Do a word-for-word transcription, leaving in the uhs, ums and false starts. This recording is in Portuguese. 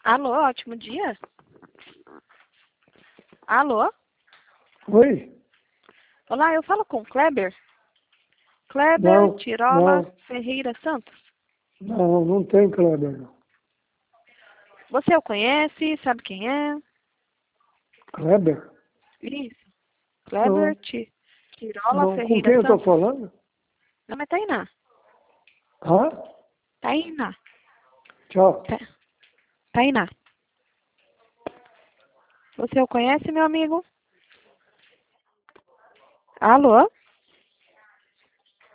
Alô, ótimo dia. Alô? Oi? Olá, eu falo com Kleber? Kleber Não, Tirola não, Ferreira Santos. não, não tem Kleber, não. Você o conhece? Sabe quem é? Kleber? Isso. Kleber Não, Ti- Tirola não. Com Ferreira quem eu estou Santos. falando? Não, é Tainá. Hã? Tainá. Tchau. Ta- Tainá. Você o conhece, meu amigo? Alô?